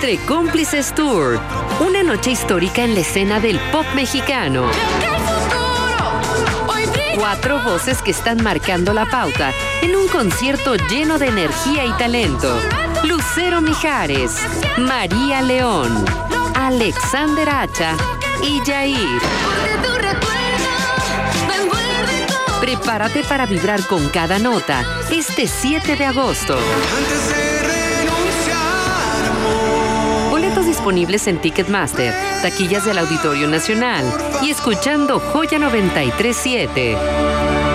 Entre Cómplices Tour, una noche histórica en la escena del pop mexicano. 4 voces que están marcando la pauta en un concierto lleno de energía y talento. Lucero Mijares, María León, Alexander Hacha y Yair. Prepárate para vibrar con cada nota este 7 de agosto. Boletos disponibles en Ticketmaster, taquillas del Auditorio Nacional y escuchando Joya 93.7.